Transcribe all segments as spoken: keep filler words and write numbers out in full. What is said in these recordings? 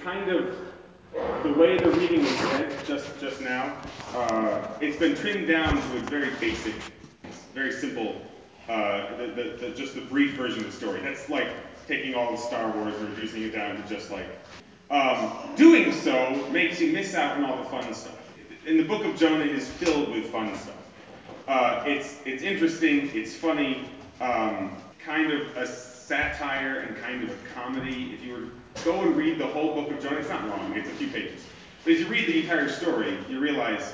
kind of the way the reading was read just, just now, uh, it's been trimmed down to its very basic, very simple, uh, the, the, the, just the brief version of the story. That's like taking all of Star Wars and reducing it down to just like, um, doing so makes you miss out on all the fun stuff. And the book of Jonah is filled with fun stuff. Uh, it's, it's interesting, it's funny, um, kind of a satire and kind of a comedy. If you were to go and read the whole book of Jonah, it's not long, it's a few pages. But as you read the entire story, you realize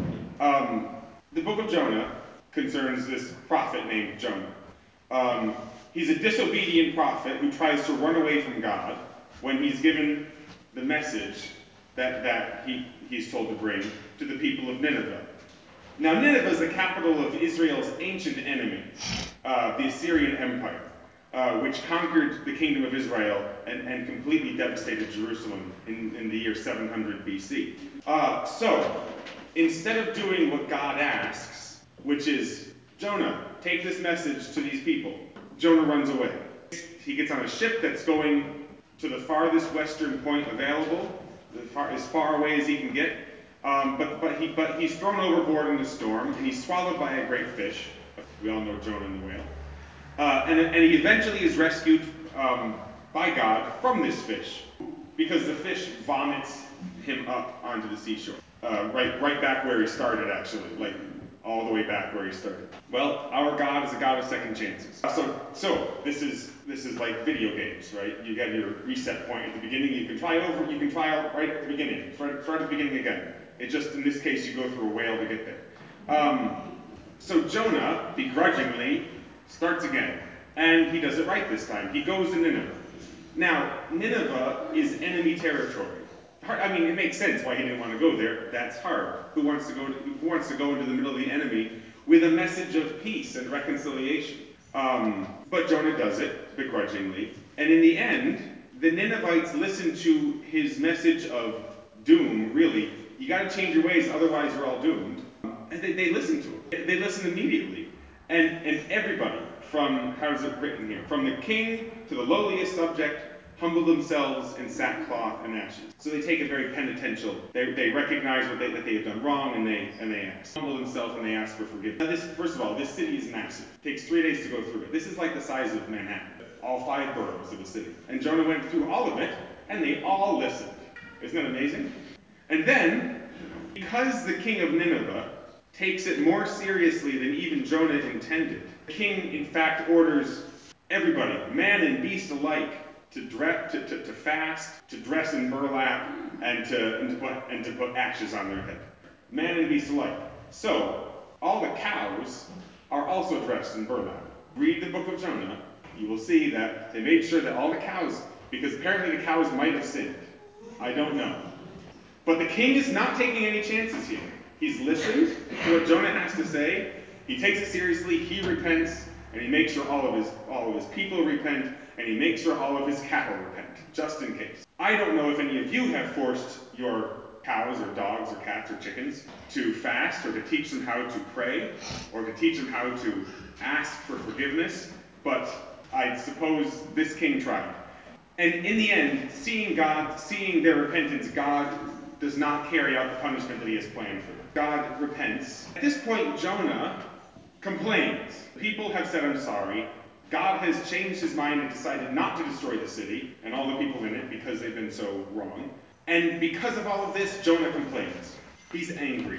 um, the book of Jonah concerns this prophet named Jonah. Um, he's a disobedient prophet who tries to run away from God when he's given the message that, that he, he's told to bring to the people of Nineveh. Now, Nineveh is the capital of Israel's ancient enemy, uh, the Assyrian Empire, uh, which conquered the kingdom of Israel and, and completely devastated Jerusalem in, in the year seven hundred B C. Uh, so, instead of doing what God asks, which is, Jonah, take this message to these people, Jonah runs away. He gets on a ship that's going to the farthest western point available, the far, as far away as he can get. Um, but, but, he, but he's thrown overboard in the storm, and he's swallowed by a great fish. We all know Jonah and the whale. Uh, and, and he eventually is rescued um, by God from this fish, because the fish vomits him up onto the seashore. Uh, right, right back where he started, actually, like all the way back where he started. Well, our God is a God of second chances. So, so this is this is like video games, right? You get your reset point at the beginning. You can try over. You can try out right at the beginning. Start, start at the beginning again. It just, in this case, you go through a whale to get there. Um, so Jonah, begrudgingly, starts again. And he does it right this time. He goes to Nineveh. Now, Nineveh is enemy territory. I mean, it makes sense why he didn't want to go there. That's hard. Who wants to go to, who wants to go into the middle of the enemy with a message of peace and reconciliation? Um, but Jonah does it, begrudgingly. And in the end, the Ninevites listen to his message of doom, really. You got to change your ways, otherwise you're all doomed. And they, they listen to him. They listen immediately. And, and everybody, from, how is it written here? From the king to the lowliest subject, humble themselves in sackcloth and ashes. So they take it very penitential. They, they recognize what they, that they have done wrong, and they and they ask. Humble themselves and they ask for forgiveness. Now this, first of all, this city is massive. It takes three days to go through it. This is like the size of Manhattan, all five boroughs of the city. And Jonah went through all of it, and they all listened. Isn't that amazing? And then, because the king of Nineveh takes it more seriously than even Jonah intended, the king, in fact, orders everybody, man and beast alike, to dress, to, to, to fast, to dress in burlap, and to, and to put and to put ashes on their head. Man and beast alike. So, all the cows are also dressed in burlap. Read the book of Jonah, you will see that they made sure that all the cows, because apparently the cows might have sinned. I don't know. But the king is not taking any chances here. He's listened to what Jonah has to say. He takes it seriously. He repents, and he makes sure all of his all of his people repent, and he makes sure all of his cattle repent, just in case. I don't know if any of you have forced your cows or dogs or cats or chickens to fast, or to teach them how to pray, or to teach them how to ask for forgiveness, but I suppose this king tried. And in the end, seeing God, seeing their repentance, God does not carry out the punishment that he has planned for them. God repents. At this point, Jonah complains. People have said, I'm sorry. God has changed his mind and decided not to destroy the city and all the people in it because they've been so wrong. And because of all of this, Jonah complains. He's angry.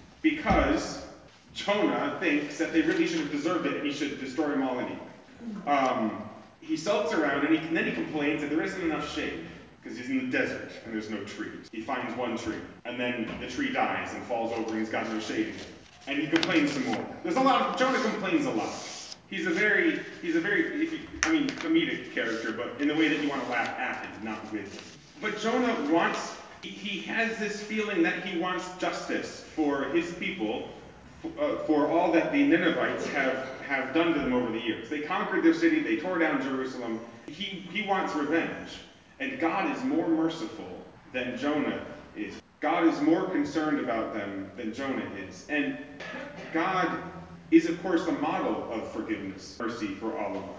Because Jonah thinks that they really should have deserved it and he should destroy them all anyway. Um, he sulks around and, he, and then he complains that there isn't enough shade. Because he's in the desert and there's no trees. He finds one tree, and then the tree dies and falls over and he's got no shade again. And he complains some more. There's a lot of, Jonah complains a lot. He's a very, he's a very, if you, I mean, comedic character, but in the way that you want to laugh at him, not with him. But Jonah wants, he, he has this feeling that he wants justice for his people, uh, for all that the Ninevites have, have done to them over the years. They conquered their city, they tore down Jerusalem. He, he wants revenge. And God is more merciful than Jonah is. God is more concerned about them than Jonah is. And God is, of course, a model of forgiveness, mercy for all of us.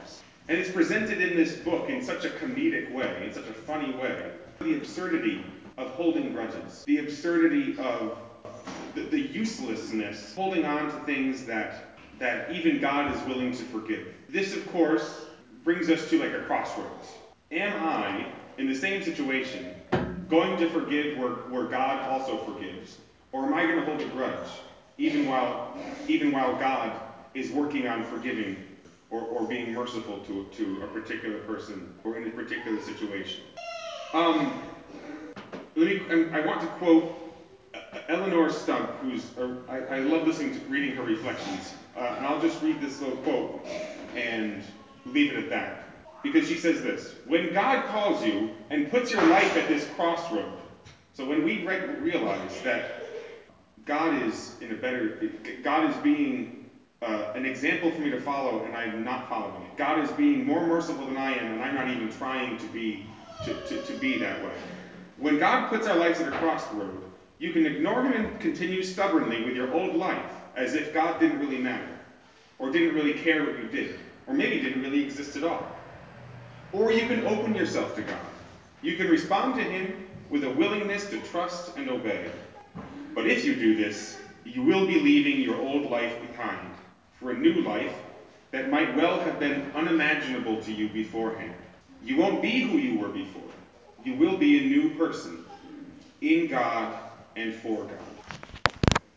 And it's presented in this book in such a comedic way, in such a funny way. The absurdity of holding grudges, the absurdity of the, the uselessness, holding on to things that, that even God is willing to forgive. This, of course, brings us to like a crossroads. Am I, in the same situation, going to forgive where, where God also forgives? Or am I going to hold a grudge, even while, even while God is working on forgiving or, or being merciful to, to a particular person or in a particular situation? Um, let me, I want to quote Eleanor Stump, who's, a, I, I love listening to, reading her reflections. Uh, and I'll just read this little quote and leave it at that. Because she says this: when God calls you and puts your life at this crossroad, so when we re- realize that God is in a better, God is being uh, an example for me to follow and I'm not following it. God is being more merciful than I am and I'm not even trying to be, to, to, to be that way. When God puts our lives at a crossroad, you can ignore him and continue stubbornly with your old life as if God didn't really matter, or didn't really care what you did, or maybe didn't really exist at all. Or you can open yourself to God. You can respond to him with a willingness to trust and obey. But if you do this, you will be leaving your old life behind for a new life that might well have been unimaginable to you beforehand. You won't be who you were before. You will be a new person in God and for God.